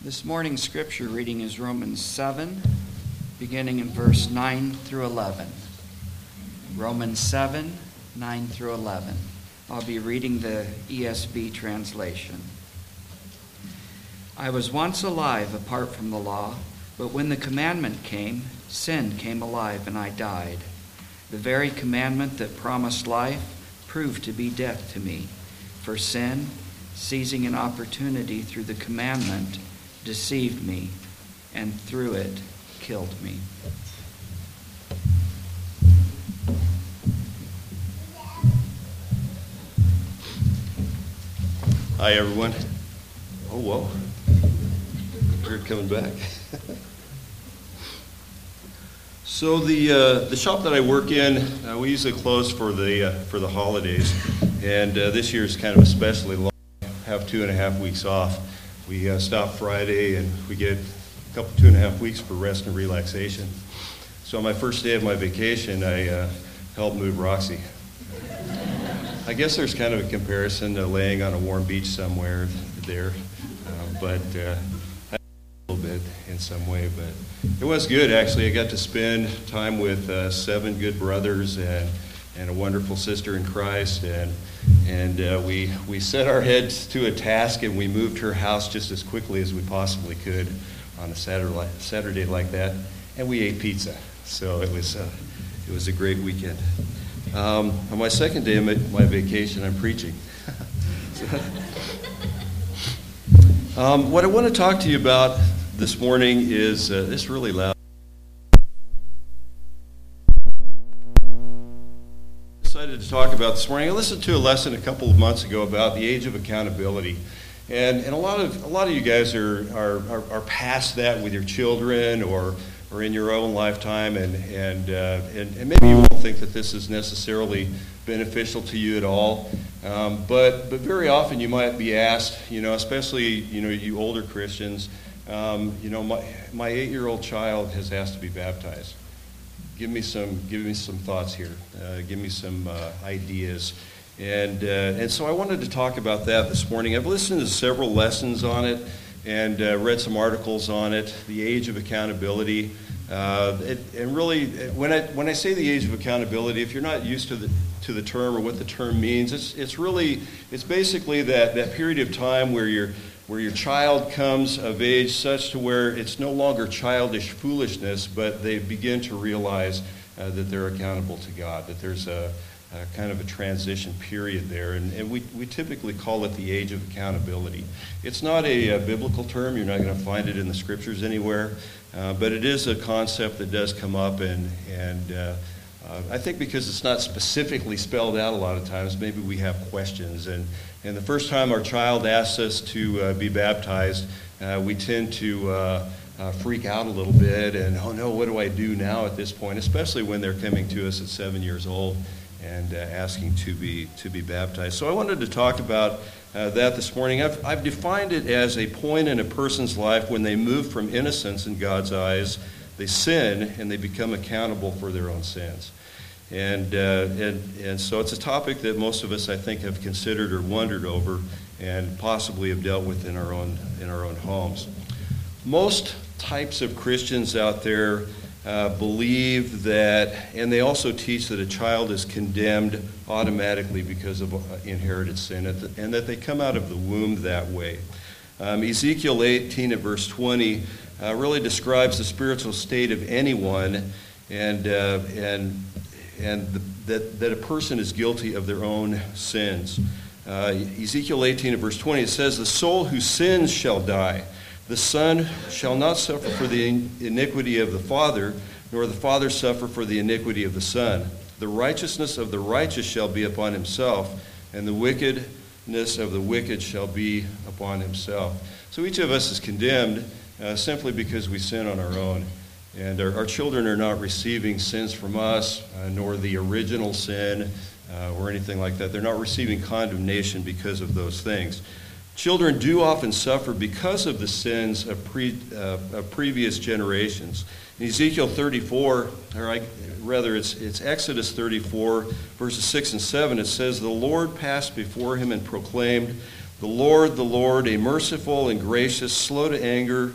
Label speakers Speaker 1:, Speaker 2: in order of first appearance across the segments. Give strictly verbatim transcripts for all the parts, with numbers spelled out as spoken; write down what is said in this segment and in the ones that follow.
Speaker 1: This morning's scripture reading is Romans seven, beginning in verse nine through eleven. Romans seven, nine through eleven. I'll be reading the E S V translation. I was once alive apart from the law, but when the commandment came, sin came alive and I died. The very commandment that promised life proved to be death to me. For sin, seizing an opportunity through the commandment, deceived me, and through it killed me.
Speaker 2: Hi, everyone. Oh, whoa. You're coming back. So the uh, the shop that I work in, uh, we usually close for the uh, for the holidays, and uh, this year is kind of especially long. Have two and a half weeks off. We uh, stop Friday, and we get a couple two and a half weeks for rest and relaxation. So on my first day of my vacation, I uh, helped move Roxy. I guess there's kind of a comparison to laying on a warm beach somewhere there, uh, but uh, a little bit in some way. But it was good, actually. I got to spend time with uh, seven good brothers and and a wonderful sister in Christ, and and uh, we we set our heads to a task, and we moved her house just as quickly as we possibly could on a Saturday Saturday like that, and we ate pizza. So it was uh, it was a great weekend. Um, on my second day of my vacation, I'm preaching. um, what I want to talk to you about this morning is uh, it's really loud. Decided to talk about this morning. I listened to a lesson a couple of months ago about the age of accountability, and and a lot of a lot of you guys are are are, are past that with your children or or in your own lifetime, and and, uh, and and maybe you won't think that this is necessarily beneficial to you at all, um, but but very often you might be asked, you know, especially you know you older Christians, um, you know, my my eight-year-old child has asked to be baptized. Give me some, give me some thoughts here. Uh, give me some uh, ideas, and uh, and so I wanted to talk about that this morning. I've listened to several lessons on it, and uh, read some articles on it. The age of accountability, uh, it, and really, when I when I say the age of accountability, if you're not used to the to the term or what the term means, it's it's really it's basically that that period of time where you're. where your child comes of age such to where it's no longer childish foolishness, but they begin to realize uh, that they're accountable to God, that there's a, a kind of a transition period there, and, and we, we typically call it the age of accountability. It's not a, a biblical term. You're not going to find it in the scriptures anywhere, uh, but it is a concept that does come up, and, and uh, uh, I think because it's not specifically spelled out a lot of times, maybe we have questions, and And the first time our child asks us to uh, be baptized, uh, we tend to uh, uh, freak out a little bit and, oh no, what do I do now at this point? Especially when they're coming to us at seven years old and uh, asking to be to be baptized. So I wanted to talk about uh, that this morning. I've, I've defined it as a point in a person's life when they move from innocence in God's eyes, they sin, and they become accountable for their own sins. And, uh, and and so it's a topic that most of us, I think, have considered or wondered over, and possibly have dealt with in our own in our own homes. Most types of Christians out there uh, believe that, and they also teach that a child is condemned automatically because of inherited sin, and that they come out of the womb that way. Um, Ezekiel eighteen at verse twenty uh, really describes the spiritual state of anyone, and uh, and. and the, that, that a person is guilty of their own sins. Uh, Ezekiel eighteen, verse twenty, it says, "The soul who sins shall die. The son shall not suffer for the iniquity of the father, nor the father suffer for the iniquity of the son. The righteousness of the righteous shall be upon himself, and the wickedness of the wicked shall be upon himself." So each of us is condemned uh, simply because we sin on our own. And our, our children are not receiving sins from us, uh, nor the original sin, uh, or anything like that. They're not receiving condemnation because of those things. Children do often suffer because of the sins of, pre, uh, of previous generations. In Ezekiel thirty-four, or I, rather it's, it's Exodus thirty-four, verses six and seven, it says, "The Lord passed before him and proclaimed, The Lord, the Lord, a merciful and gracious, slow to anger,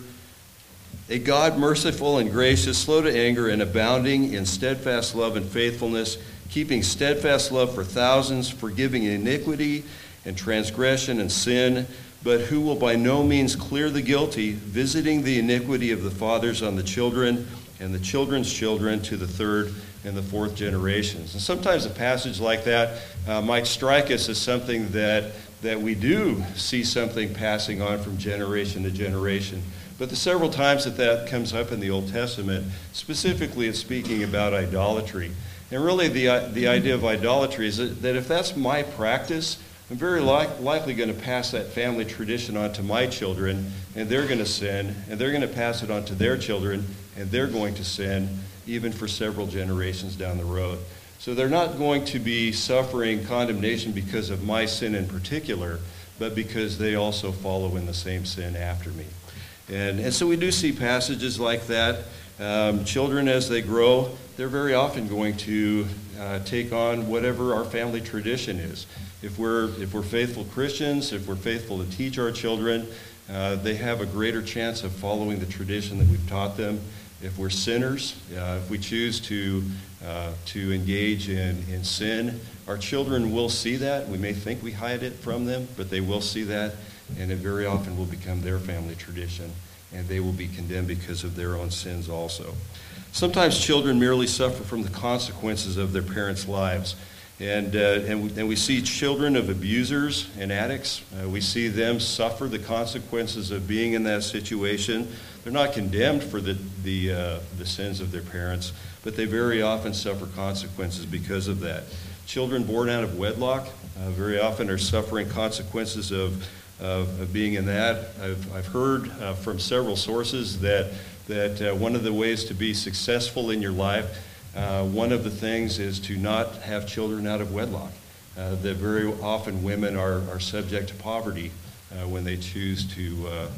Speaker 2: a God merciful and gracious, slow to anger, and abounding in steadfast love and faithfulness, keeping steadfast love for thousands, forgiving iniquity and transgression and sin, but who will by no means clear the guilty, visiting the iniquity of the fathers on the children and the children's children to the third and the fourth generations. And sometimes a passage like that uh, might strike us as something that, that we do see something passing on from generation to generation. But the several times that that comes up in the Old Testament, specifically it's speaking about idolatry. And really the, the idea of idolatry is that, that if that's my practice, I'm very like, likely going to pass that family tradition on to my children, and they're going to sin, and they're going to pass it on to their children, and they're going to sin, even for several generations down the road. So they're not going to be suffering condemnation because of my sin in particular, but because they also follow in the same sin after me. And, and so we do see passages like that. Um, children, as they grow, they're very often going to uh, take on whatever our family tradition is. If we're, if we're faithful Christians, if we're faithful to teach our children, uh, they have a greater chance of following the tradition that we've taught them. If we're sinners, uh, if we choose to, uh, to engage in, in sin, our children will see that. We may think we hide it from them, but they will see that, and it very often will become their family tradition, and they will be condemned because of their own sins also. Sometimes children merely suffer from the consequences of their parents' lives. And, uh, and, we, and we see children of abusers and addicts. Uh, we see them suffer the consequences of being in that situation. They're not condemned for the, the, uh, the sins of their parents, but they very often suffer consequences because of that. Children born out of wedlock uh, very often are suffering consequences of, of, of being in that. I've, I've heard uh, from several sources that, that uh, one of the ways to be successful in your life, Uh, one of the things is to not have children out of wedlock. Uh, that very often women are, are subject to poverty uh, when they choose to uh, uh,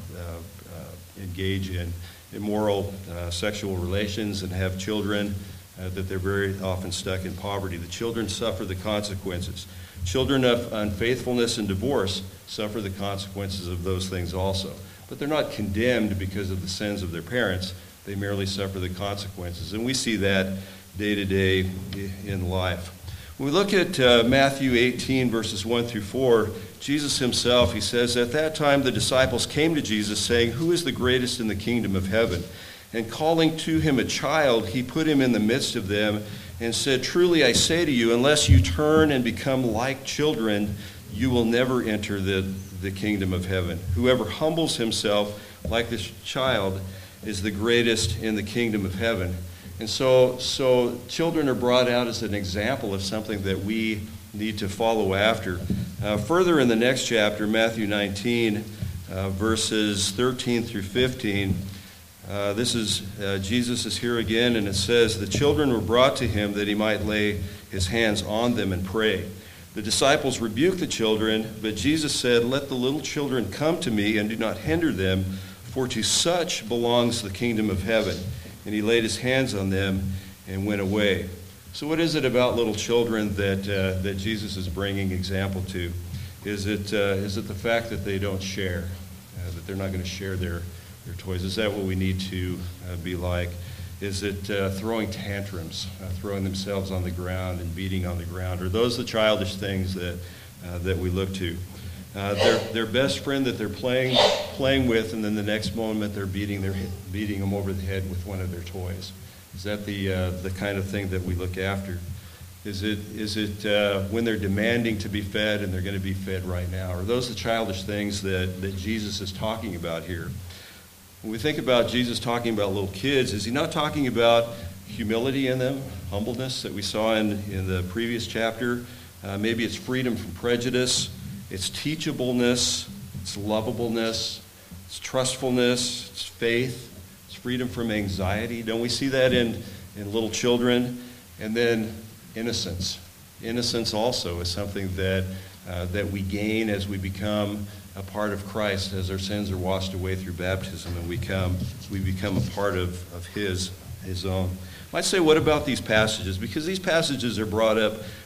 Speaker 2: uh, engage in immoral uh, sexual relations and have children, uh, that they're very often stuck in poverty. The children suffer the consequences. Children of unfaithfulness and divorce suffer the consequences of those things also. But they're not condemned because of the sins of their parents. They merely suffer the consequences. And we see that day to day in life. When we look at uh, Matthew eighteen, verses one through four, Jesus himself, he says, "At that time the disciples came to Jesus, saying, 'Who is the greatest in the kingdom of heaven?' And calling to him a child, he put him in the midst of them and said, 'Truly I say to you, unless you turn and become like children, you will never enter the, the kingdom of heaven. Whoever humbles himself like this child is the greatest in the kingdom of heaven.'" And so, so children are brought out as an example of something that we need to follow after. Uh, further in the next chapter, Matthew nineteen, uh, verses thirteen through fifteen, uh, this is, uh, Jesus is here again, and it says, "The children were brought to him that he might lay his hands on them and pray. The disciples rebuked the children, but Jesus said, 'Let the little children come to me, and do not hinder them, for to such belongs the kingdom of heaven.' And he laid his hands on them and went away." So what is it about little children that uh, that Jesus is bringing example to? Is it uh, is it the fact that they don't share, uh, that they're not going to share their, their toys? Is that what we need to uh, be like? Is it uh, throwing tantrums, uh, throwing themselves on the ground and beating on the ground? Are those the childish things that uh, that we look to? Uh, their their best friend that they're playing playing with, and then the next moment they're beating their beating them over the head with one of their toys. Is that the uh, the kind of thing that we look after? Is it is it uh, when they're demanding to be fed and they're going to be fed right now? Are those the childish things that, that Jesus is talking about here? When we think about Jesus talking about little kids, is he not talking about humility in them, humbleness that we saw in, in the previous chapter? Uh, maybe it's freedom from prejudice. It's teachableness, it's lovableness, it's trustfulness, it's faith, it's freedom from anxiety. Don't we see that in, in little children? And then innocence. Innocence also is something that, uh, that we gain as we become a part of Christ, as our sins are washed away through baptism, and we come, we become a part of, of his, his own. I might say, what about these passages? Because these passages are brought up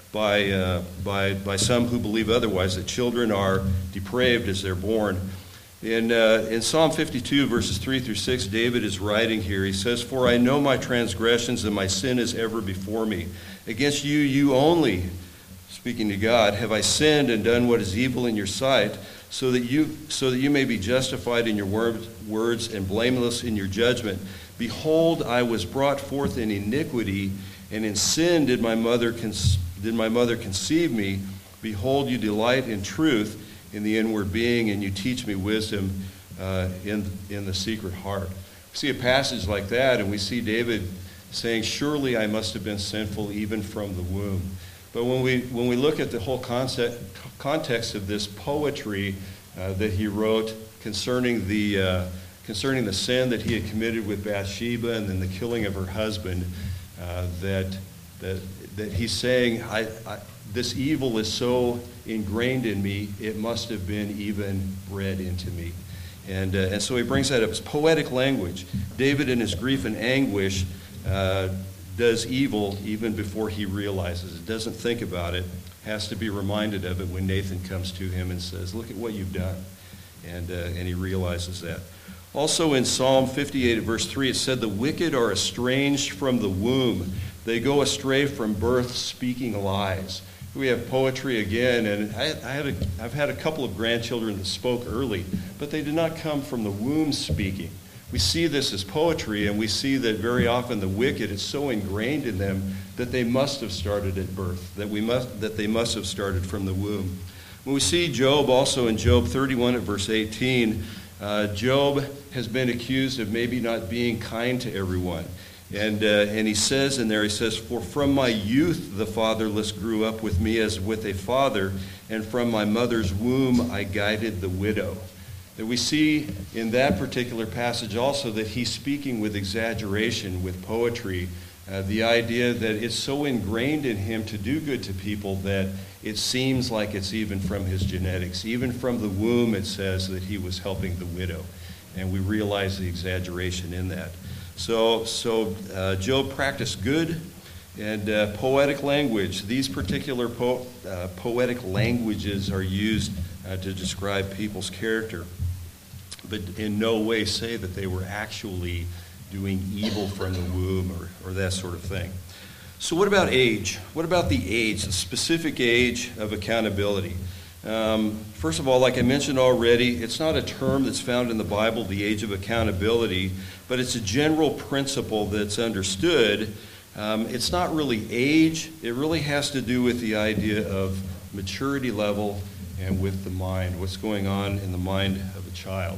Speaker 2: by, uh, by, by some who believe otherwise, that children are depraved as they're born. In, uh, in Psalm fifty-two, verses three through six, David is writing here. He says, "For I know my transgressions, and my sin is ever before me. Against you, you only," speaking to God, "have I sinned and done what is evil in your sight, so that you, so that you may be justified in your word, words and blameless in your judgment. Behold, I was brought forth in iniquity, and in sin did my mother con- did my mother conceive me. Behold, you delight in truth in the inward being, and you teach me wisdom uh, in, in the secret heart." We see a passage like that, and we see David saying, "Surely I must have been sinful even from the womb." But when we when we look at the whole concept, context of this poetry uh, that he wrote concerning the uh, concerning the sin that he had committed with Bathsheba and then the killing of her husband, uh, that that that he's saying, I, I, this evil is so ingrained in me, it must have been even bred into me. And, uh, and so he brings that up. It's poetic language. David, in his grief and anguish, uh, does evil even before he realizes it, doesn't think about it, has to be reminded of it when Nathan comes to him and says, "Look at what you've done." And, uh, and he realizes that. Also in Psalm fifty-eight, verse three, it said, "The wicked are estranged from the womb. They go astray from birth, speaking lies." We have poetry again, and I, I had a, I've had a couple of grandchildren that spoke early, but they did not come from the womb speaking. We see this as poetry, and we see that very often the wicked, it's so ingrained in them that they must have started at birth, that we must that they must have started from the womb. When we see Job also in Job thirty-one at verse eighteen, uh, Job has been accused of maybe not being kind to everyone. And uh, and he says in there, he says, "For from my youth the fatherless grew up with me as with a father, and from my mother's womb I guided the widow." That we see in that particular passage also that he's speaking with exaggeration, with poetry, uh, the idea that it's so ingrained in him to do good to people that it seems like it's even from his genetics. Even from the womb it says that he was helping the widow. And we realize the exaggeration in that. So, so uh, Job practiced good and uh, poetic language. These particular po- uh, poetic languages are used uh, to describe people's character, but in no way say that they were actually doing evil from the womb or, or that sort of thing. So what about age? What about the age, the specific age of accountability? Um, first of all, like I mentioned already, it's not a term that's found in the Bible, the age of accountability, but it's a general principle that's understood. Um, it's not really age. It really has to do with the idea of maturity level and with the mind, what's going on in the mind of a child.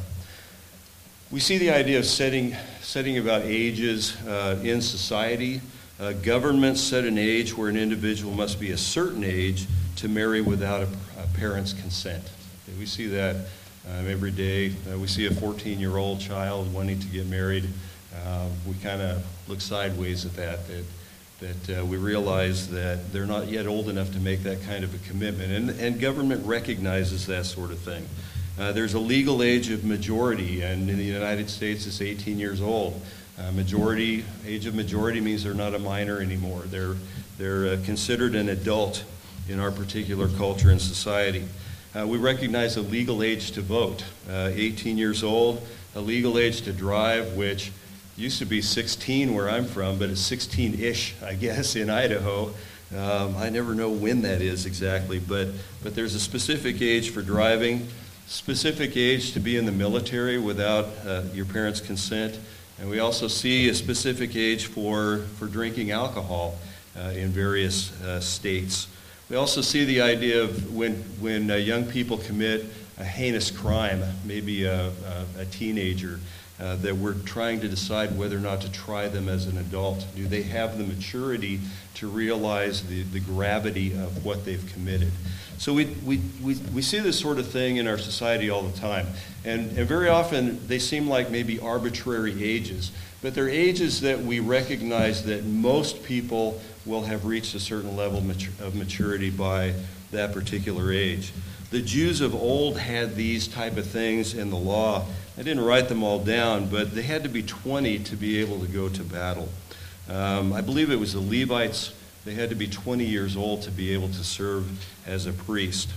Speaker 2: We see the idea of setting, setting about ages uh, in society. Uh, governments set an age where an individual must be a certain age to marry without a, a parent's consent. We see that um, every day. Uh, we see a fourteen-year-old child wanting to get married. Uh, we kind of look sideways at that, that, that uh, we realize that they're not yet old enough to make that kind of a commitment. And, and government recognizes that sort of thing. Uh, there's a legal age of majority, and in the United States it's eighteen years old. Uh, majority, age of majority means they're not a minor anymore. They're, they're uh, considered an adult in our particular culture and society. Uh, we recognize a legal age to vote, uh, eighteen years old, a legal age to drive, which used to be sixteen where I'm from, but it's sixteen-ish, I guess, in Idaho. Um, I never know when that is exactly, but, but there's a specific age for driving, specific age to be in the military without uh, your parents' consent. And we also see a specific age for, for drinking alcohol uh, in various uh, states. We also see the idea of when, when uh, young people commit a heinous crime, maybe a, a, a teenager, uh, that we're trying to decide whether or not to try them as an adult. Do they have the maturity to realize the, the gravity of what they've committed? So we, we, we, we see this sort of thing in our society all the time. And, and very often they seem like maybe arbitrary ages, but they're ages that we recognize that most people will have reached a certain level of maturity by that particular age. The Jews of old had these type of things in the law. I didn't write them all down, but they had to be twenty to be able to go to battle. Um, I believe it was the Levites They had to be twenty years old to be able to serve as a priest.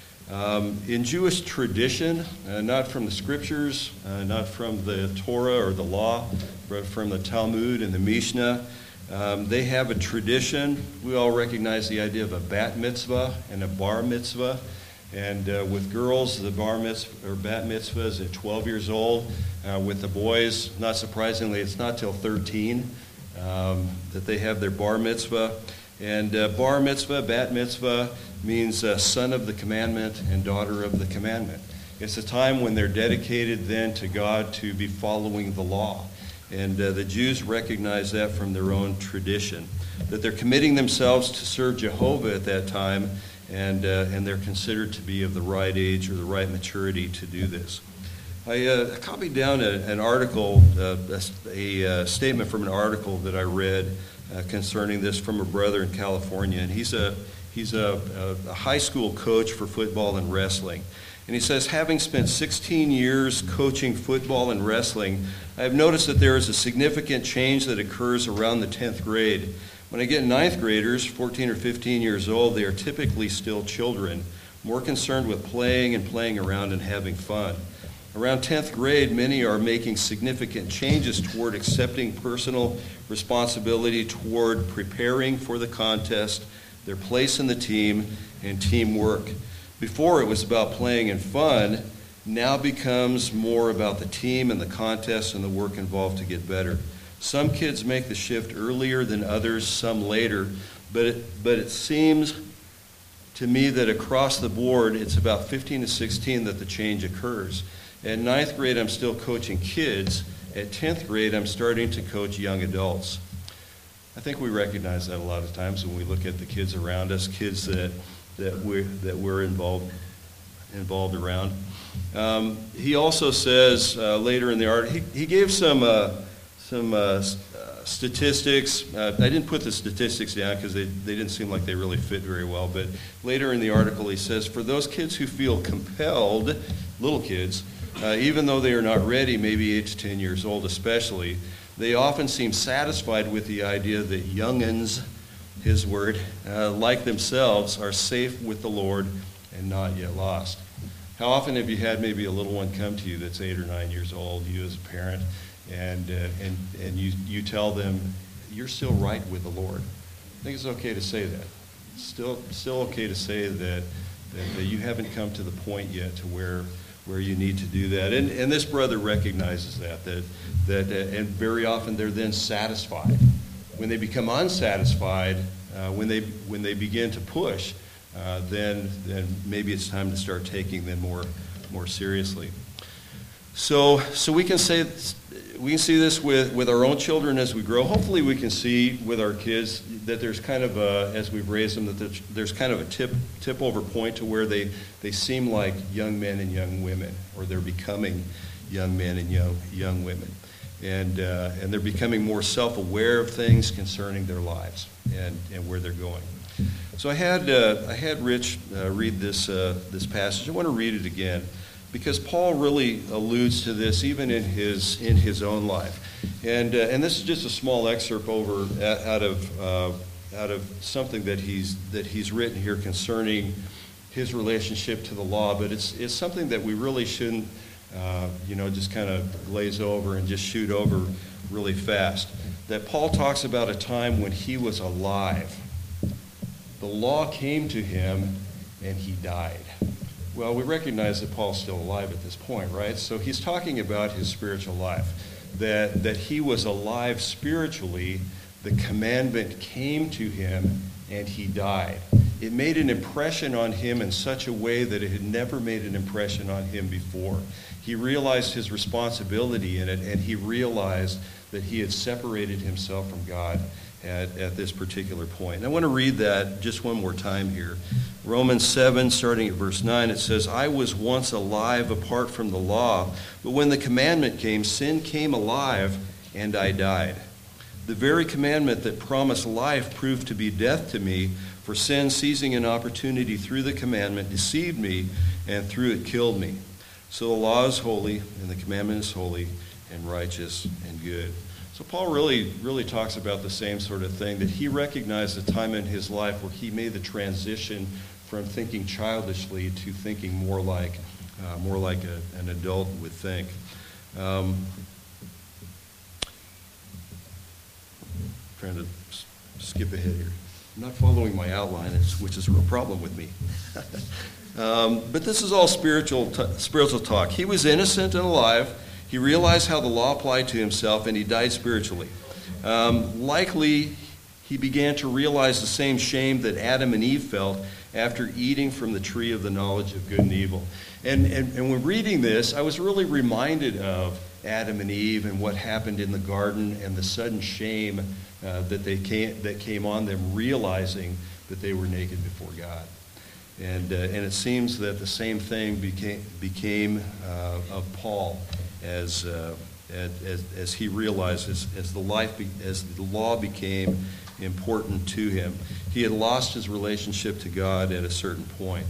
Speaker 2: Um, in Jewish tradition, uh, not from the scriptures, uh, not from the Torah or the law, but from the Talmud and the Mishnah, um, they have a tradition. We all recognize the idea of a bat mitzvah and a bar mitzvah. And uh, with girls, the bar mitzvah or bat mitzvah is at twelve years old. Uh, with the boys, not surprisingly, it's not till thirteen um, that they have their bar mitzvah. And uh, bar mitzvah, bat mitzvah, means uh, son of the commandment and daughter of the commandment. It's a time when they're dedicated then to God to be following the law. And uh, the Jews recognize that from their own tradition, that they're committing themselves to serve Jehovah at that time, and uh, and they're considered to be of the right age or the right maturity to do this. I uh, copied down a, an article, uh, a, a, a statement from an article that I read uh, concerning this from a brother in California, and he's a He's a, a, a high school coach for football and wrestling. And he says, having spent sixteen years coaching football and wrestling, I have noticed that there is a significant change that occurs around the tenth grade. When I get ninth graders, fourteen or fifteen years old, they are typically still children, more concerned with playing and playing around and having fun. Around tenth grade, many are making significant changes toward accepting personal responsibility, toward preparing for the contest, their place in the team, and teamwork. Before it was about playing and fun, now becomes more about the team and the contest and the work involved to get better. Some kids make the shift earlier than others, some later, but it, but it seems to me that across the board, it's about fifteen to sixteen that the change occurs. At ninth grade, I'm still coaching kids. At tenth grade, I'm starting to coach young adults. I think we recognize that a lot of times when we look at the kids around us, kids that that we're that we're involved involved around. Um, he also says uh, later in the art, he, he gave some uh, some uh, uh, statistics. Uh, I didn't put the statistics down because they, they didn't seem like they really fit very well. But later in the article, he says, for those kids who feel compelled, little kids, uh, even though they are not ready, maybe eight to ten years old especially, they often seem satisfied with the idea that young'uns, his word, uh, like themselves, are safe with the Lord and not yet lost. How often have you had maybe a little one come to you that's eight or nine years old, you as a parent, and uh, and and you you tell them you're still right with the Lord? I think it's okay to say that. It's still still okay to say that, that that you haven't come to the point yet to where where you need to do that. And and this brother recognizes that that that uh, and very often they're then satisfied. When they become unsatisfied, uh, when they when they begin to push, uh, then then maybe it's time to start taking them more more seriously. So so we can say we can see this with, with our own children as we grow. Hopefully we can see with our kids that there's kind of a, as we've raised them, that there's, there's kind of a tip tip over point to where they, they seem like young men and young women, or they're becoming young men and young young women. And uh, and they're becoming more self-aware of things concerning their lives and, and where they're going. So I had uh, I had Rich uh, read this uh, this passage. I want to read it again because Paul really alludes to this even in his in his own life. And uh, and this is just a small excerpt over out of uh, out of something that he's that he's written here concerning his relationship to the law. But it's it's something that we really shouldn't. Uh, you know, just kind of glaze over and just shoot over really fast. That Paul talks about a time when he was alive. The law came to him and he died. Well, we recognize that Paul's still alive at this point, right? So he's talking about his spiritual life. That, that he was alive spiritually. The commandment came to him and he died. It made an impression on him in such a way that it had never made an impression on him before. He realized his responsibility in it, and he realized that he had separated himself from God at, at this particular point. And I want to read that just one more time here. Romans seven, starting at verse nine, it says, I was once alive apart from the law, but when the commandment came, sin came alive, and I died. The very commandment that promised life proved to be death to me, for sin, seizing an opportunity through the commandment, deceived me, and through it killed me. So the law is holy, and the commandment is holy, and righteous, and good. So So Paul really, really talks about the same sort of thing, that he recognized a time in his life where he made the transition from thinking childishly to thinking more like, uh, more like a, an adult would think. Um, trying to s- skip ahead here. I'm not following my outline, which is a real problem with me. um, but this is all spiritual, t- spiritual talk. He was innocent and alive. He realized how the law applied to himself, and he died spiritually. Um, likely, he began to realize the same shame that Adam and Eve felt after eating from the tree of the knowledge of good and evil. And, and, and when reading this, I was really reminded of Adam and Eve and what happened in the garden and the sudden shame uh, that they came, that came on them, realizing that they were naked before God. And, uh, and it seems that the same thing became, became uh, of Paul as, uh, as, as he realized, as, as, the life be, as the law became important to him. He had lost his relationship to God at a certain point.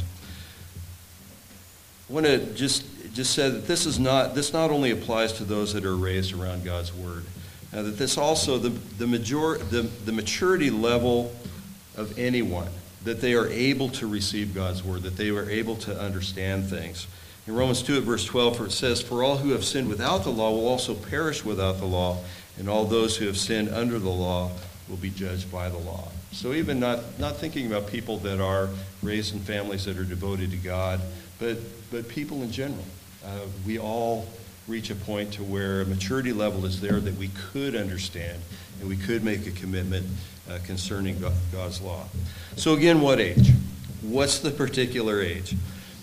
Speaker 2: I want to just, just say that this is not, this not only applies to those that are raised around God's Word, uh, that this also, the, the, major, the, the maturity level of anyone, that they are able to receive God's Word, that they are able to understand things. In Romans two at verse twelve, for it says, "For all who have sinned without the law will also perish without the law, and all those who have sinned under the law will be judged by the law." So even not, not thinking about people that are raised in families that are devoted to God, but, but people in general. Uh, we all reach a point to where a maturity level is there that we could understand and we could make a commitment uh, concerning God, God's law. So again, what age? What's the particular age?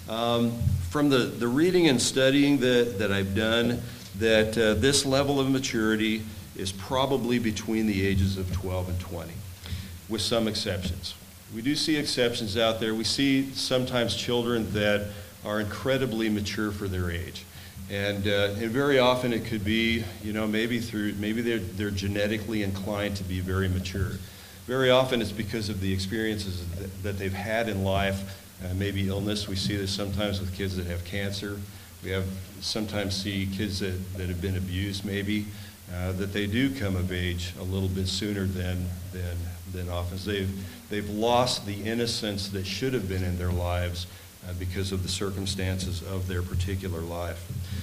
Speaker 2: Um, from the, the reading and studying that, that I've done, that uh, this level of maturity is probably between the ages of twelve and twenty, with some exceptions. We do see exceptions out there. We see sometimes children that are incredibly mature for their age. And, uh, and very often it could be, you know, maybe through, maybe they're, they're genetically inclined to be very mature. Very often it's because of the experiences that, that they've had in life, uh, maybe illness. We see this sometimes with kids that have cancer. We have sometimes see kids that, that have been abused maybe, uh, that they do come of age a little bit sooner than, than, than often. They've, they've lost the innocence that should have been in their lives Uh, because of the circumstances of their particular life.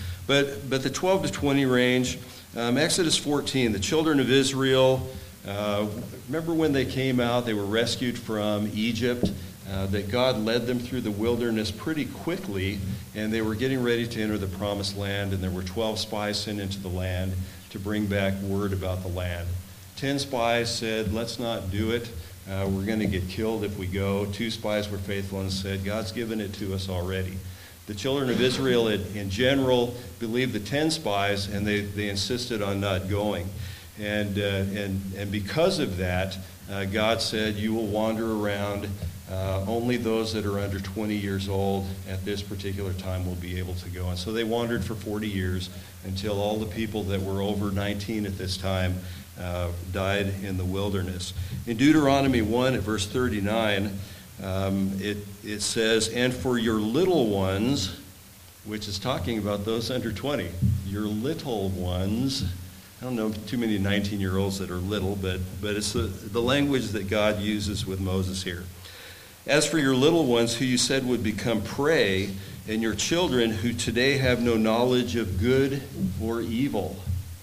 Speaker 2: But but the twelve to twenty range, um, Exodus fourteen, the children of Israel, uh, remember when they came out, they were rescued from Egypt, uh, that God led them through the wilderness pretty quickly, and they were getting ready to enter the promised land, and there were twelve spies sent into the land to bring back word about the land. Ten spies said, let's not do it. Uh, we're going to get killed if we go. Two spies were faithful and said, God's given it to us already. The children of Israel in, in general believed the ten spies, and they, they insisted on not going. And, uh, and, and because of that, uh, God said, you will wander around. Uh, only those that are under twenty years old at this particular time will be able to go. And so they wandered for forty years until all the people that were over nineteen at this time Uh, died in the wilderness. In Deuteronomy one at verse thirty-nine, um, it, it says, "And for your little ones," which is talking about those under twenty, your little ones. I don't know too many nineteen-year-olds that are little, but, but it's the, the language that God uses with Moses here. "As for your little ones who you said would become prey, and your children who today have no knowledge of good or evil,"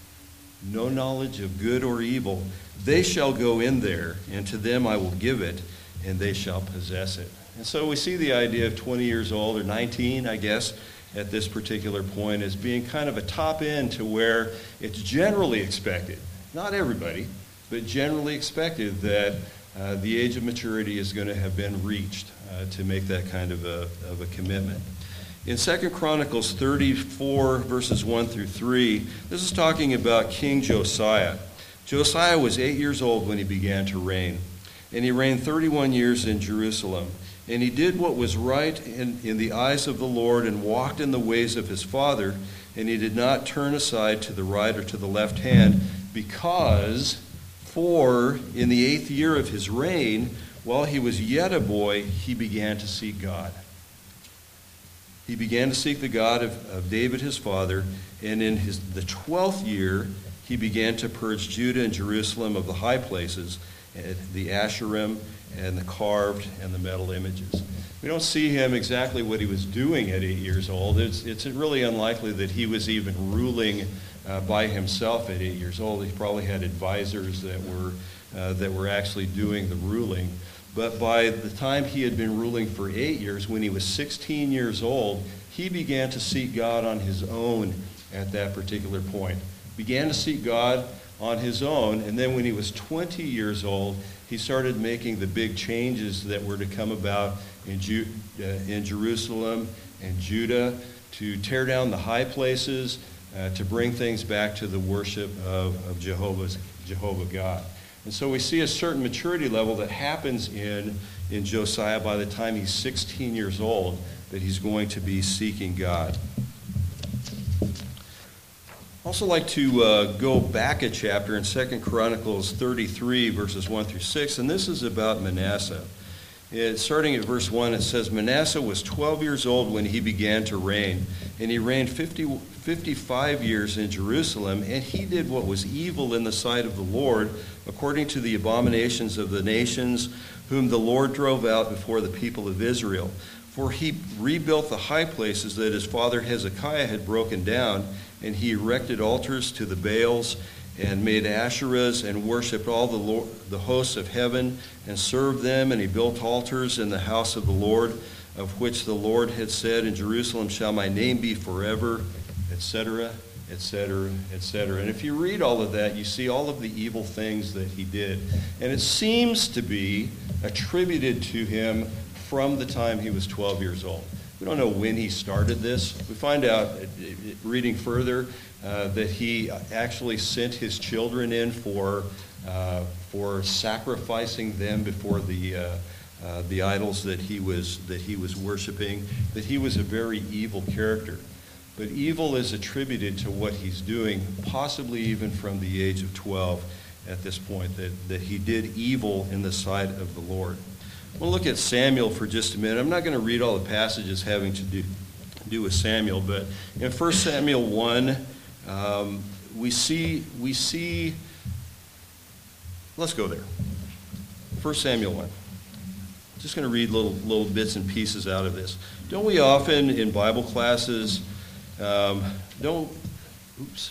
Speaker 2: no knowledge of good or evil, "they shall go in there, and to them I will give it, and they shall possess it." And so we see the idea of twenty years old, or nineteen, I guess, at this particular point, as being kind of a top end to where it's generally expected, not everybody, but generally expected that uh, the age of maturity is going to have been reached uh, to make that kind of a, of a commitment. In Second Chronicles thirty-four, verses one through three, this is talking about King Josiah. Josiah was eight years old when he began to reign, and he reigned thirty-one years in Jerusalem. And he did what was right in, in the eyes of the Lord, and walked in the ways of his father, and he did not turn aside to the right or to the left hand, because, for in the eighth year of his reign, while he was yet a boy, he began to seek God. He began to seek the God of, of David his father, and in his the twelfth year he began to purge Judah and Jerusalem of the high places, the Asherim and the carved and the metal images. We don't see him exactly what he was doing at eight years old. It's, it's really unlikely that he was even ruling uh, by himself at eight years old. He probably had advisors that were, uh, that were actually doing the ruling. But by the time he had been ruling for eight years, when he was sixteen years old, he began to seek God on his own at that particular point. Began to seek God on his own, and then when he was twenty years old, he started making the big changes that were to come about in, Ju- uh, in Jerusalem and Judah, to tear down the high places, uh, to bring things back to the worship of, of Jehovah's, Jehovah God. And so we see a certain maturity level that happens in, in Josiah by the time he's sixteen years old, that he's going to be seeking God. I'd also like to uh, go back a chapter in Second Chronicles thirty-three, verses one through six, and this is about Manasseh. It, starting at verse one, it says, Manasseh was twelve years old when he began to reign, and he reigned fifty, fifty-five years in Jerusalem, and he did what was evil in the sight of the Lord, according to the abominations of the nations, whom the Lord drove out before the people of Israel. For he rebuilt the high places that his father Hezekiah had broken down, and he erected altars to the Baals, and made Asherahs, and worshipped all the Lord, the hosts of heaven, and served them. And he built altars in the house of the Lord, of which the Lord had said, in Jerusalem shall my name be forever, et cetera, et cetera, et cetera. And if you read all of that, you see all of the evil things that he did. And it seems to be attributed to him from the time he was twelve years old. We don't know when he started this. We find out, reading further, uh, that he actually sent his children in for uh, for sacrificing them before the uh, uh, the idols that he was that he was worshiping. That he was a very evil character. But evil is attributed to what he's doing, possibly even from the age of twelve at this point, that, that he did evil in the sight of the Lord. We'll look at Samuel for just a minute. I'm not going to read all the passages having to do, do with Samuel, but in First Samuel one, um, we see, we see, let's go there. First Samuel one. I'm just going to read little, little bits and pieces out of this. Don't we often in Bible classes, um, don't, oops,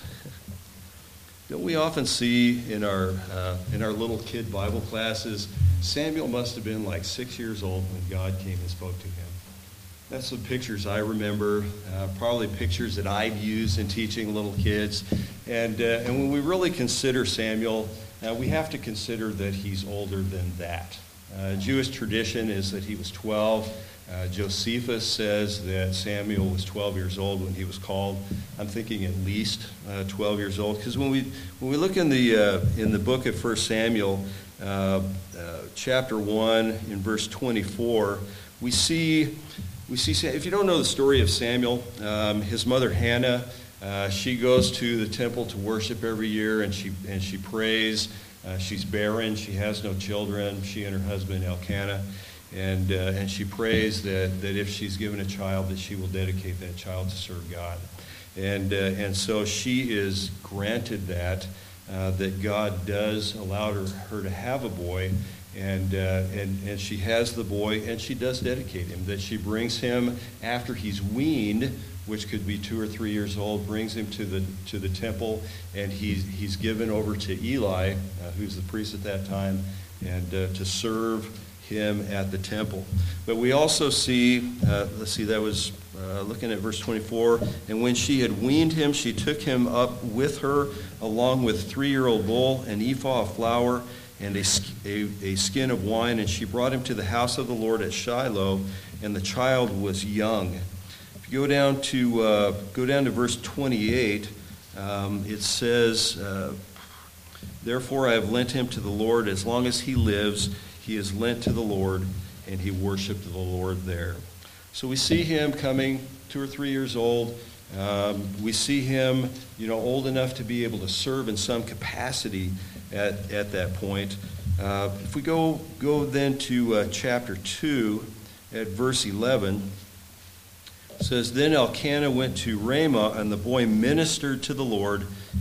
Speaker 2: don't we often see in our, uh, in our little kid Bible classes, Samuel must have been like six years old when God came and spoke to him. That's the pictures I remember, uh, probably pictures that I've used in teaching little kids. And, uh, and when we really consider Samuel, uh, we have to consider that he's older than that. Uh, Jewish tradition is that he was twelve. Uh, Josephus says that Samuel was twelve years old when he was called. I'm thinking at least uh, twelve years old, because when we when we look in the uh, in the book of First Samuel, uh, uh, chapter one, in verse twenty-four, we see we see. If you don't know the story of Samuel, um, his mother Hannah, uh, she goes to the temple to worship every year, and she and she prays. Uh, she's barren. She has no children. She and her husband Elkanah. And uh, and she prays that, that if she's given a child, that she will dedicate that child to serve God. And uh, and so she is granted that, uh, that God does allow her, her to have a boy. And, uh, and, and she has the boy, and she does dedicate him. That she brings him after he's weaned, which could be two or three years old, brings him to the to the temple, and he's, he's given over to Eli, uh, who's the priest at that time, and uh, to serve him at the temple. But we also see, uh, let's see, that was uh, looking at verse twenty-four, and when she had weaned him, she took him up with her, along with a three-year-old bull, an ephah of flour, and a, a, a skin of wine, and she brought him to the house of the Lord at Shiloh, and the child was young. If you go down to uh, go down to verse twenty-eight, um, it says, uh, "Therefore I have lent him to the Lord. As long as he lives, he is lent to the Lord," and he worshiped the Lord there. So we see him coming two or three years old. Um, we see him, you know, old enough to be able to serve in some capacity at, at that point. Uh, if we go go then to uh, chapter two, at verse eleven, it says, "Then Elkanah went to Ramah, and the boy ministered to the Lord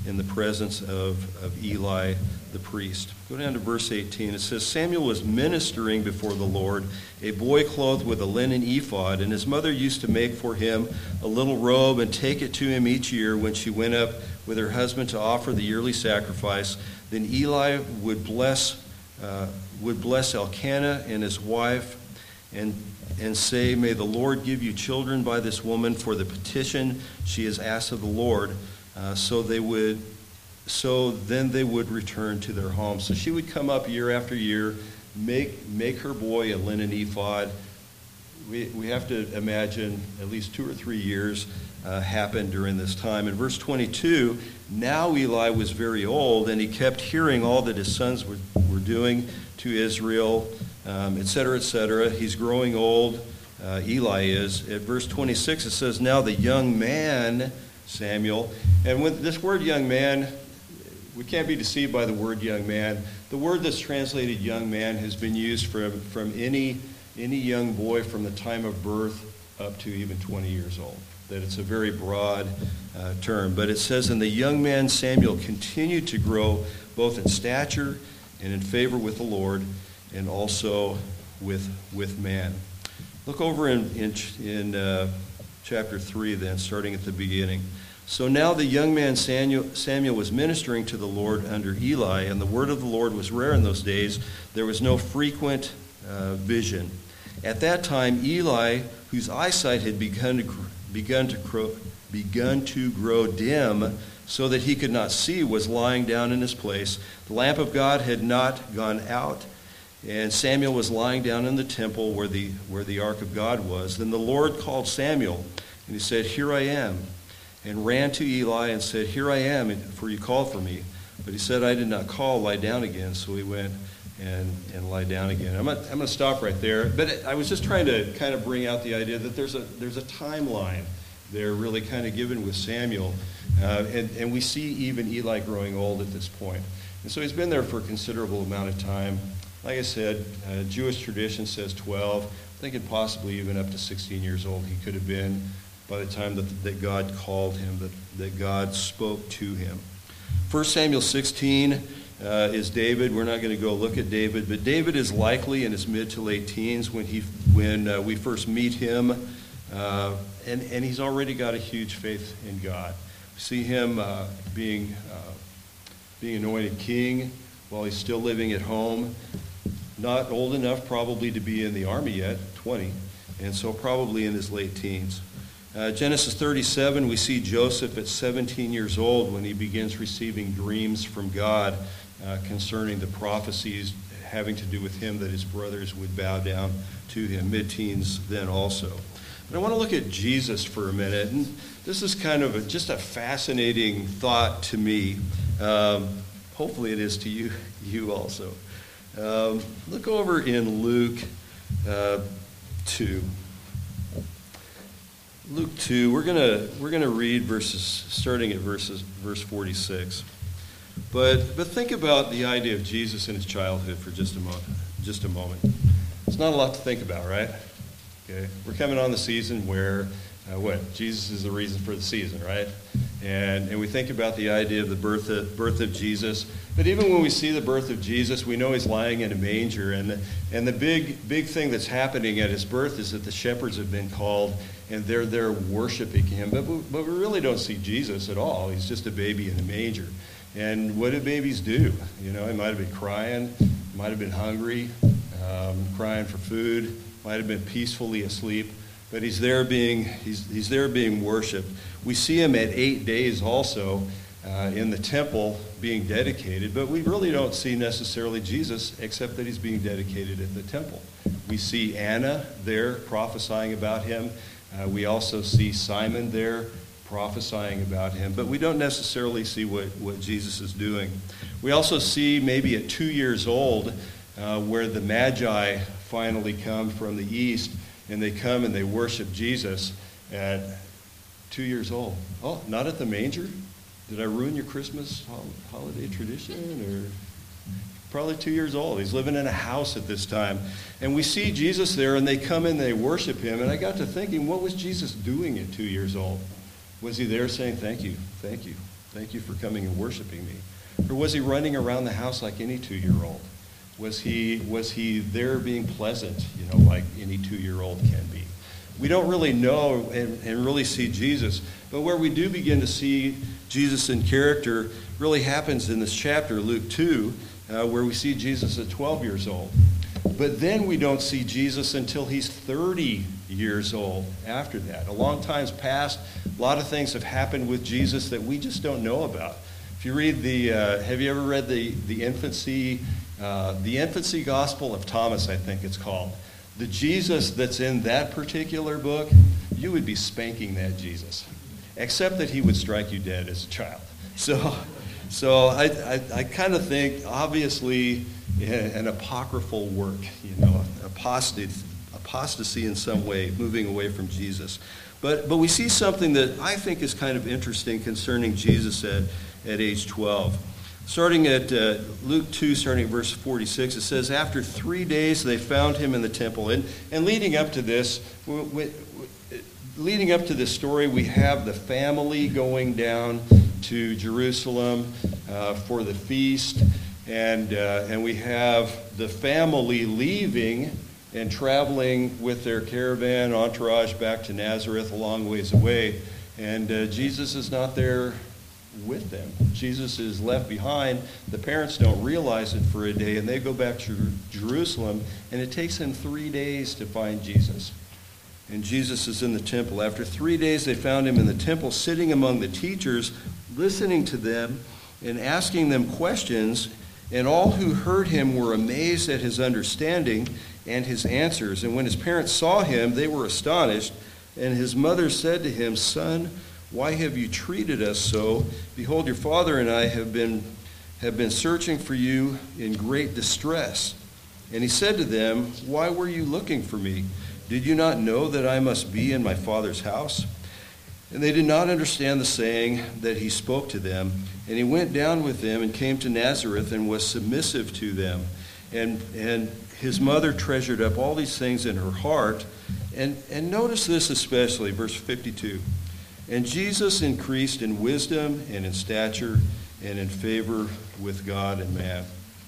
Speaker 2: in the presence of, of Eli the priest. Go down to verse eighteen. It says, Samuel was ministering before the Lord, a boy clothed with a linen ephod, and his mother used to make for him a little robe and take it to him each year when she went up with her husband to offer the yearly sacrifice. Then Eli would bless uh, would bless Elkanah and his wife and and say, May the Lord give you children by this woman for the petition she has asked of the Lord. Uh, so they would, so then they would return to their home. So she would come up year after year, make make her boy a linen ephod. We we have to imagine at least two or three years uh, happened during this time. In verse twenty-two, now Eli was very old, and he kept hearing all that his sons were, were doing to Israel, um, et cetera, et cetera. He's growing old. Uh, Eli is. At verse twenty-six, it says, Now the young man, Samuel, and with this word young man, we can't be deceived by the word young man. The word that's translated young man has been used from, from any, any young boy from the time of birth up to even twenty years old. That it's a very broad uh, term. But it says, And the young man Samuel continued to grow both in stature and in favor with the Lord and also with, with man. Look over in, in, in uh, chapter three then, starting at the beginning. So now the young man Samuel, Samuel was ministering to the Lord under Eli, and the word of the Lord was rare in those days. There was no frequent uh, vision. At that time, Eli, whose eyesight had begun to begun to grow, begun to grow dim, so that he could not see, was lying down in his place. The lamp of God had not gone out, and Samuel was lying down in the temple where the where the ark of God was. Then the Lord called Samuel, and he said, Here I am, and ran to Eli and said, Here I am, for you called for me. But he said, I did not call, lie down again. So he went and, and lie down again. I'm, not, I'm going to stop right there. But it, I was just trying to kind of bring out the idea that there's a there's a timeline there really kind of given with Samuel. Uh, and, and we see even Eli growing old at this point. And so he's been there for a considerable amount of time. Like I said, uh, Jewish tradition says twelve. I'm thinking possibly even up to sixteen years old he could have been by the time that, that God called him, that, that God spoke to him. First Samuel sixteen uh, is David. We're not going to go look at David, but David is likely in his mid to late teens when he when uh, we first meet him, uh, and, and he's already got a huge faith in God. We see him uh, being, uh, being anointed king while he's still living at home. Not old enough probably to be in the army yet, twenty, and so probably in his late teens. Uh, Genesis thirty-seven, we see Joseph at seventeen years old when he begins receiving dreams from God uh, concerning the prophecies having to do with him that his brothers would bow down to him, mid-teens then also. But I want to look at Jesus for a minute, and this is kind of a, just a fascinating thought to me. Um, hopefully it is to you, you also. Um, look over in Luke uh, two. Luke two. We're gonna we're gonna read verses starting at verses verse forty-six. But but think about the idea of Jesus in his childhood for just a moment. Just a moment. It's not a lot to think about, right? Okay, we're coming on the season where uh, what Jesus is the reason for the season, right? And and we think about the idea of the birth of, birth of Jesus. But even when we see the birth of Jesus, we know he's lying in a manger. And the, and the big big thing that's happening at his birth is that the shepherds have been called, and they're there worshiping him. But we, but we really don't see Jesus at all. He's just a baby in a manger. And what do babies do? You know, he might have been crying, might have been hungry, um, crying for food, might have been peacefully asleep. But he's there being he's he's there being worshipped. We see him at eight days also uh, in the temple being dedicated, but we really don't see necessarily Jesus except that he's being dedicated at the temple. We see Anna there prophesying about him. Uh, we also see Simon there prophesying about him, but we don't necessarily see what, what Jesus is doing. We also see maybe at two years old uh, where the Magi finally come from the east, and they come and they worship Jesus at two years old. Oh, not at the manger? Did I ruin your Christmas holiday tradition? Or probably two years old. He's living in a house at this time. And we see Jesus there, and they come in and they worship him. And I got to thinking, what was Jesus doing at two years old? Was he there saying, thank you, thank you, Thank you for coming and worshiping me. Or was he running around the house like any two-year-old? Was he, was he there being pleasant, you know, like any two-year-old can be? We don't really know and, and really see Jesus, but where we do begin to see Jesus in character really happens in this chapter, Luke two, uh, where we see Jesus at twelve years old. But then we don't see Jesus until he's thirty years old after that. A long time's passed. A lot of things have happened with Jesus that we just don't know about. If you read the, uh, have you ever read the, the infancy, uh, the infancy gospel of Thomas, I think it's called. The Jesus that's in that particular book, you would be spanking that Jesus, except that he would strike you dead as a child. So, so I, I, I kind of think, obviously, an apocryphal work, you know, apostasy, apostasy in some way, moving away from Jesus. But but we see something that I think is kind of interesting concerning Jesus at, at age twelve. Starting at uh, Luke two, starting at verse forty-six, it says, after three days they found him in the temple. And, and leading up to this, we, we, leading up to this story, we have the family going down to Jerusalem uh, for the feast. And, uh, and we have the family leaving and traveling with their caravan entourage back to Nazareth a long ways away. And uh, Jesus is not there with them. Jesus is left behind. The parents don't realize it for a day, and they go back to Jerusalem, and it takes them three days to find Jesus. And Jesus is in the temple. After three days, they found him in the temple, sitting among the teachers, listening to them and asking them questions. And all who heard him were amazed at his understanding and his answers. And when his parents saw him, they were astonished. And his mother said to him, Son, why have you treated us so? Behold, your father and I have been, have been searching for you in great distress. And he said to them, Why were you looking for me? Did you not know that I must be in my father's house? And they did not understand the saying that he spoke to them. And he went down with them and came to Nazareth and was submissive to them. And, and his mother treasured up all these things in her heart. And, and notice this especially, verse fifty-two. And Jesus increased in wisdom and in stature and in favor with God and man.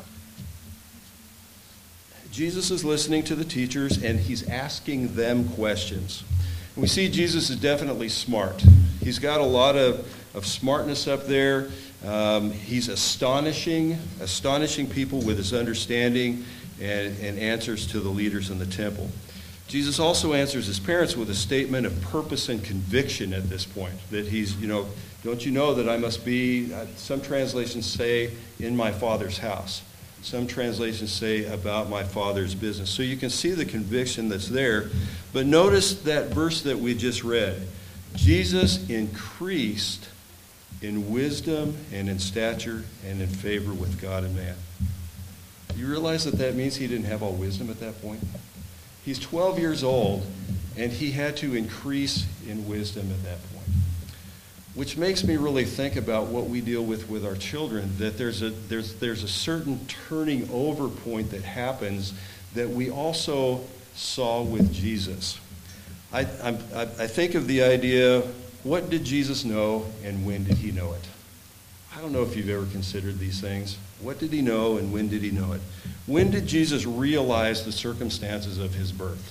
Speaker 2: Jesus is listening to the teachers and he's asking them questions. We see Jesus is definitely smart. He's got a lot of, of smartness up there. Um, he's astonishing, astonishing people with his understanding and, and answers to the leaders in the temple. Jesus also answers his parents with a statement of purpose and conviction at this point. That he's, you know, don't you know that I must be, uh, some translations say, in my Father's house. Some translations say about my Father's business. So you can see the conviction that's there. But notice that verse that we just read. Jesus increased in wisdom and in stature and in favor with God and man. You realize that that means he didn't have all wisdom at that point? He's twelve years old, and he had to increase in wisdom at that point. Which makes me really think about what we deal with with our children, that there's a, there's, there's a certain turning over point that happens that we also saw with Jesus. I, I'm, I, I think of the idea, what did Jesus know and when did he know it? I don't know if you've ever considered these things. What did he know and when did he know it? When did Jesus realize the circumstances of his birth?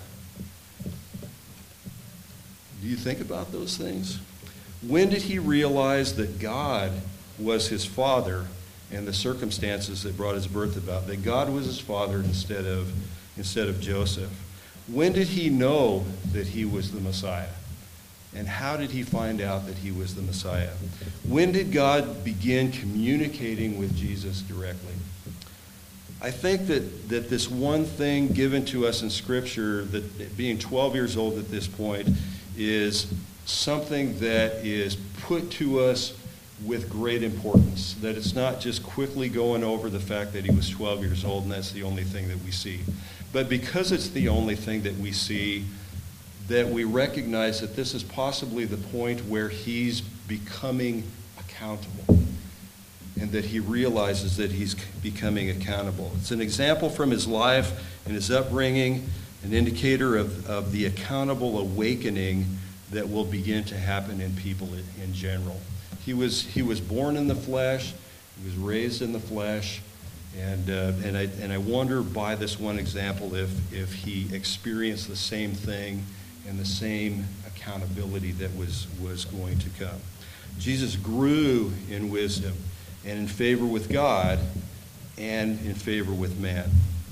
Speaker 2: Do you think about those things? When did he realize that God was his father and the circumstances that brought his birth about? That God was his father instead of, instead of Joseph? When did he know that he was the Messiah? And how did he find out that he was the Messiah? When did God begin communicating with Jesus directly? I think that, that this one thing given to us in Scripture, that being twelve years old at this point, is something that is put to us with great importance. That it's not just quickly going over the fact that he was twelve years old and that's the only thing that we see. But because it's the only thing that we see, that we recognize that this is possibly the point where he's becoming accountable and that he realizes that he's becoming accountable. It's an example from his life and his upbringing, an indicator of, of the accountable awakening that will begin to happen in people in general. He was, he was born in the flesh. He was raised in the flesh. And, uh, and, I, and I wonder by this one example if, if he experienced the same thing and the same accountability that was, was going to come. Jesus grew in wisdom and in favor with God and in favor with man.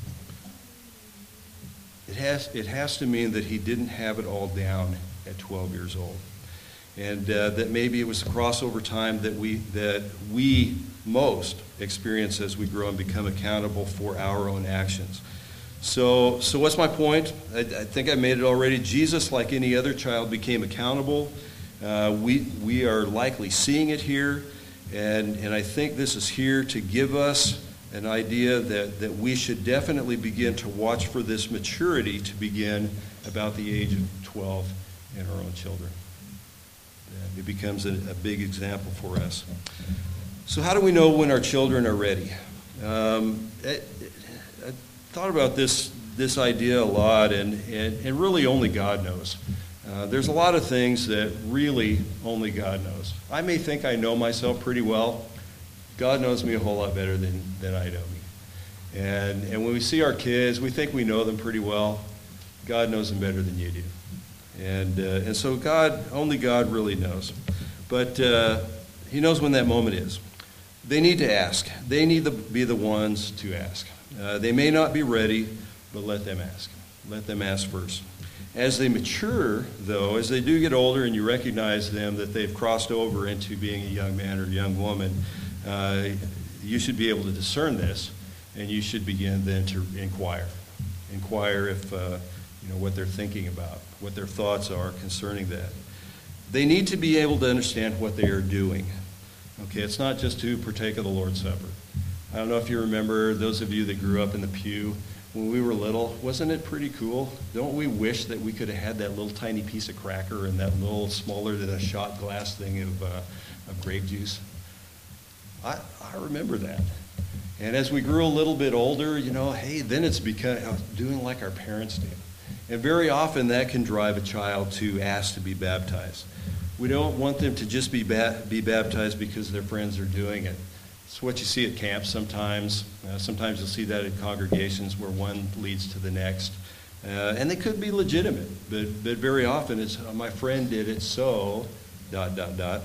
Speaker 2: It has, it has to mean that he didn't have it all down at twelve years old. And uh, that maybe it was the crossover time that we, that we most experience as we grow and become accountable for our own actions. So, so what's my point? I, I think I made it already. Jesus, like any other child, became accountable. Uh, we, we are likely seeing it here. And, and I think this is here to give us an idea that, that we should definitely begin to watch for this maturity to begin about the age of twelve in our own children. It becomes a, a big example for us. So how do we know when our children are ready? Um, I, I thought about this this idea a lot, and, and, and really only God knows. Uh, there's a lot of things that really only God knows. I may think I know myself pretty well. God knows me a whole lot better than, than I know me. And, and when we see our kids, we think we know them pretty well. God knows them better than you do. And, uh, and so God, only God really knows. But uh, he knows when that moment is. They need to ask. They need to be the ones to ask. Uh, they may not be ready, but let them ask. Let them ask first. As they mature, though, as they do get older and you recognize them that they've crossed over into being a young man or a young woman, uh, you should be able to discern this, and you should begin then to inquire. Inquire if, uh, you know, what they're thinking about, what their thoughts are concerning that. They need to be able to understand what they are doing. Okay, it's not just to partake of the Lord's Supper. I don't know if you remember, those of you that grew up in the pew, when we were little, wasn't it pretty cool? Don't we wish that we could have had that little tiny piece of cracker and that little smaller than a shot glass thing of, uh, of grape juice? I, I remember that. And as we grew a little bit older, you know, hey, then it's become doing like our parents did. And very often that can drive a child to ask to be baptized. We don't want them to just be ba- be baptized because their friends are doing it. It's what you see at camps sometimes. Uh, sometimes you'll see that in congregations where one leads to the next. Uh, and they could be legitimate, but, but very often it's, oh, my friend did it, so, dot, dot, dot.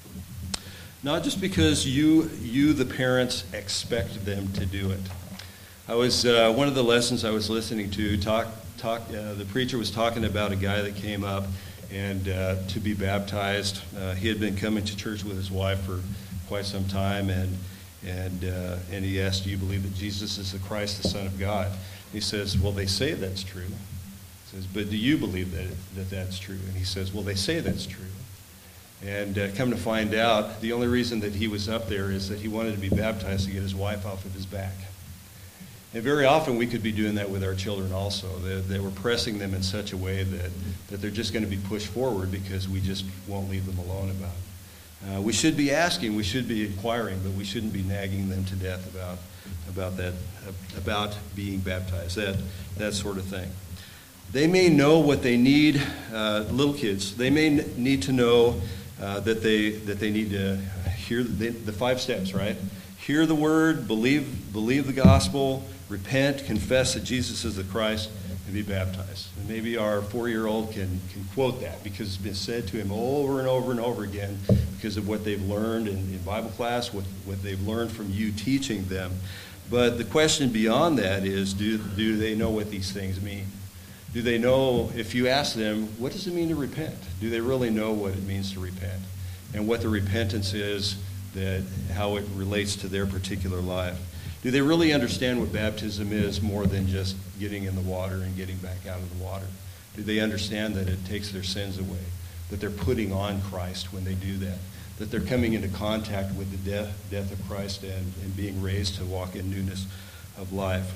Speaker 2: Not just because you, you the parents, expect them to do it. I was, uh, one of the lessons I was listening to, talk, talk, uh, the preacher was talking about a guy that came up and uh, to be baptized. Uh, he had been coming to church with his wife for quite some time, and and uh, and he asked, do you believe that Jesus is the Christ, the Son of God? He says, well, they say that's true. He says, but do you believe that, that that's true? And he says, well, they say that's true. And uh, come to find out, the only reason that he was up there is that he wanted to be baptized to get his wife off of his back. And very often we could be doing that with our children also. That, that we're pressing them in such a way that, that they're just going to be pushed forward because we just won't leave them alone about it. Uh, we should be asking, we should be inquiring, but we shouldn't be nagging them to death about about that, about being baptized, that that sort of thing. They may know what they need, uh, little kids. They may n- need to know uh, that they that they need to hear the, the five steps, right? Hear the word, believe believe the gospel, repent, confess that Jesus is the Christ, and be baptized. And maybe our four-year-old can, can quote that because it's been said to him over and over and over again because of what they've learned in, in Bible class, what, what they've learned from you teaching them. But the question beyond that is, do, do they know what these things mean? Do they know, if you ask them, what does it mean to repent? Do they really know what it means to repent? And what the repentance is, that how it relates to their particular life? Do they really understand what baptism is more than just getting in the water and getting back out of the water? Do they understand that it takes their sins away, that they're putting on Christ when they do that, that they're coming into contact with the death, death of Christ and, and being raised to walk in newness of life?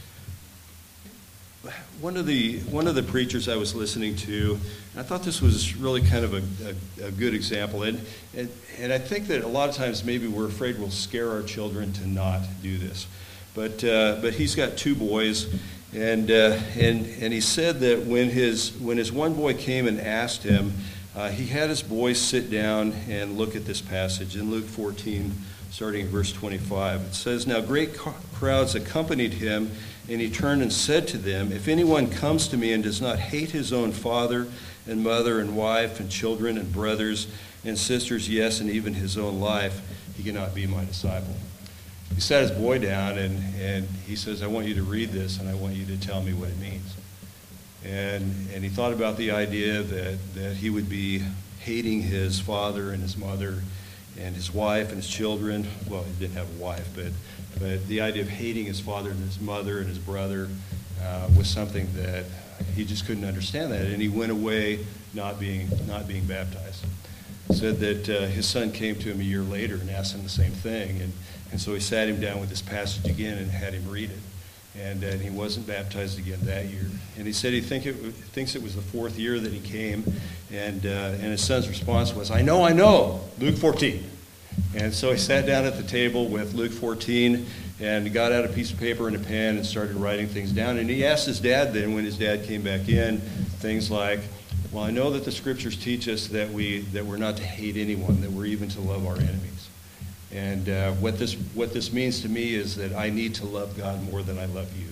Speaker 2: One of the one of the preachers I was listening to, and I thought this was really kind of a, a, a good example, and, and and I think that a lot of times maybe we're afraid we'll scare our children to not do this, but uh, but he's got two boys, and uh, and and he said that when his when his one boy came and asked him uh, he had his boys sit down and look at this passage in Luke fourteen, starting in verse twenty-five. It says, "Now great crowds accompanied him, and he turned and said to them, 'If anyone comes to me and does not hate his own father and mother and wife and children and brothers and sisters, yes, and even his own life, he cannot be my disciple.'" He sat his boy down, and, and he says, "I want you to read this, and I want you to tell me what it means." And, and he thought about the idea that, that he would be hating his father and his mother and his wife and his children. Well, he didn't have a wife, but, but the idea of hating his father and his mother and his brother uh, was something that he just couldn't understand that. And he went away not being, not being baptized. Said that uh, his son came to him a year later and asked him the same thing. And, and so he sat him down with this passage again and had him read it. And, and he wasn't baptized again that year. And he said he think it, thinks it was the fourth year that he came. And, uh, and his son's response was, "I know, I know, Luke fourteen. And so he sat down at the table with Luke fourteen and got out a piece of paper and a pen and started writing things down. And he asked his dad then, when his dad came back in, things like, "Well, I know that the scriptures teach us that, we, that we're not to hate anyone, that we're even to love our enemies. And uh, what this what this means to me is that I need to love God more than I love you."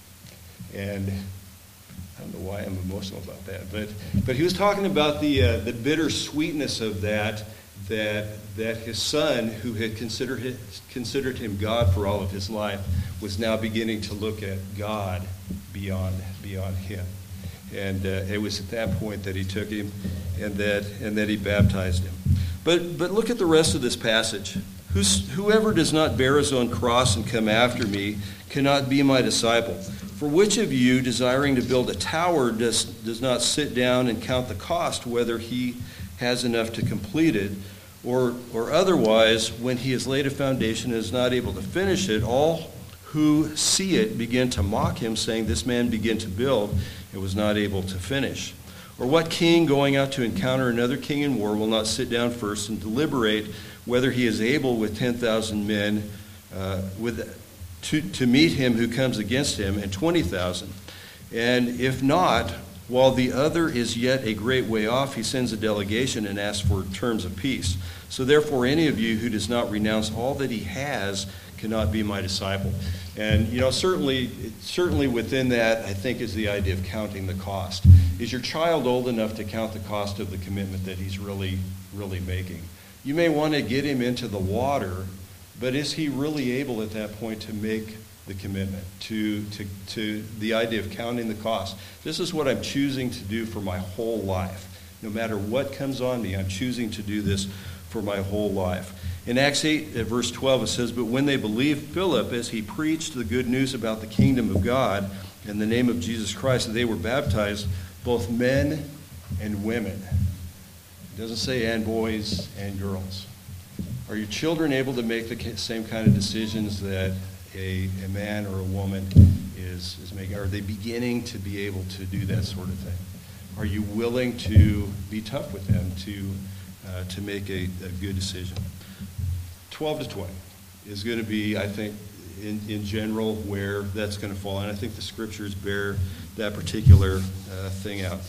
Speaker 2: And I don't know why I'm emotional about that, but but he was talking about the uh, the bitter sweetness of that that that his son, who had considered his, considered him God for all of his life, was now beginning to look at God beyond beyond him. And uh, it was at that point that he took him, and that and that he baptized him. But but look at the rest of this passage. Who's, whoever does not bear his own cross and come after me cannot be my disciple. For which of you, desiring to build a tower, does, does not sit down and count the cost, whether he has enough to complete it, or, or otherwise, when he has laid a foundation and is not able to finish it, all who see it begin to mock him, saying, 'This man began to build and was not able to finish.' Or what king going out to encounter another king in war will not sit down first and deliberate whether he is able with ten thousand men uh, with, to, to meet him who comes against him, and twenty thousand? And if not, while the other is yet a great way off, he sends a delegation and asks for terms of peace. So therefore, any of you who does not renounce all that he has cannot be my disciple." And, you know, certainly, certainly within that, I think, is the idea of counting the cost. Is your child old enough to count the cost of the commitment that he's really, really making? You may want to get him into the water, but is he really able at that point to make the commitment, to, to, to the idea of counting the cost? This is what I'm choosing to do for my whole life. No matter what comes on me, I'm choosing to do this for my whole life. In Acts eight, at verse twelve, it says, "But when they believed Philip as he preached the good news about the kingdom of God in the name of Jesus Christ, they were baptized, both men and women." It doesn't say and boys and girls. Are your children able to make the same kind of decisions that a, a man or a woman is, is making? Are they beginning to be able to do that sort of thing? Are you willing to be tough with them to, uh, to make a, a good decision? twelve to twenty is going to be, I think, in, in general, where that's going to fall. And I think the scriptures bear that particular uh, thing out.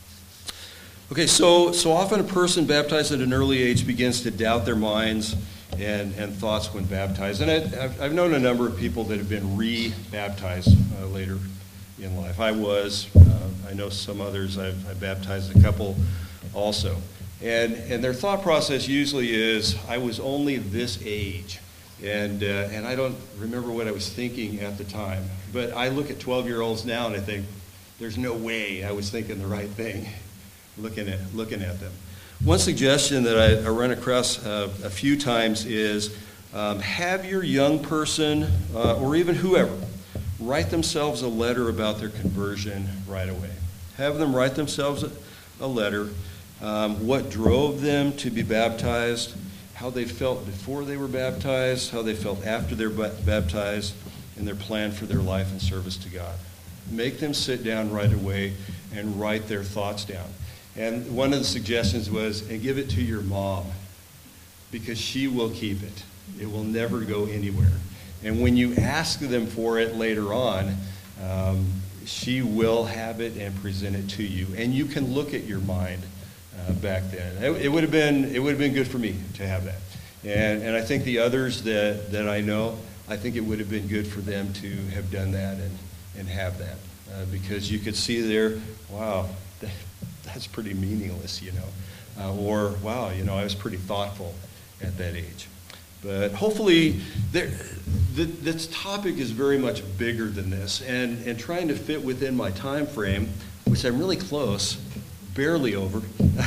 Speaker 2: Okay, so so often a person baptized at an early age begins to doubt their minds and, and thoughts when baptized. And I, I've, I've known a number of people that have been re-baptized uh, later in life. I was. Uh, I know some others. I've, I've baptized a couple also. And and their thought process usually is, I was only this age, and uh, and I don't remember what I was thinking at the time. But I look at twelve-year-olds now and I think, there's no way I was thinking the right thing, looking at looking at them. One suggestion that I, I run across uh, a few times is, um, have your young person, uh, or even whoever, write themselves a letter about their conversion right away. Have them write themselves a, a letter. Um, what drove them to be baptized, how they felt before they were baptized, how they felt after they're ba- baptized, and their plan for their life and service to God. Make them sit down right away and write their thoughts down. And one of the suggestions was, and give it to your mom, because she will keep it. It will never go anywhere. And when you ask them for it later on, um, she will have it and present it to you. And you can look at your mind uh, back then. It, it would have been it would have been good for me to have that, and and I think the others that, that I know, I think it would have been good for them to have done that and and have that, uh, because you could see there, wow, that, that's pretty meaningless, you know, uh, or wow, you know, I was pretty thoughtful at that age. But hopefully, there, the, this topic is very much bigger than this, and, and trying to fit within my time frame, which I'm really close, barely over.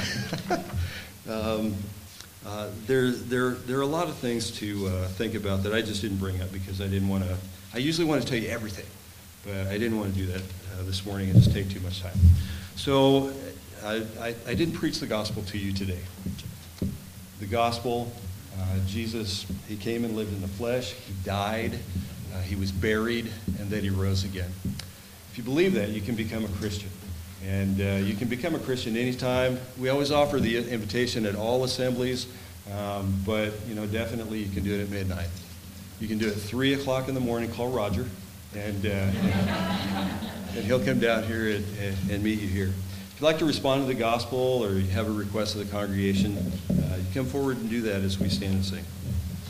Speaker 2: um, uh, there, there, there are a lot of things to uh, think about that I just didn't bring up because I didn't want to. I usually want to tell you everything, but I didn't want to do that uh, this morning and just take too much time. So I, I, I didn't preach the gospel to you today. The gospel. Uh, Jesus, he came and lived in the flesh, he died, uh, he was buried, and then he rose again. If you believe that, you can become a Christian. And uh, you can become a Christian anytime. We always offer the invitation at all assemblies, um, but you know, definitely you can do it at midnight. You can do it at three o'clock in the morning, call Roger, and, uh, and he'll come down here and, and, and meet you here. If you'd like to respond to the gospel or you have a request of the congregation, uh, you come forward and do that as we stand and sing.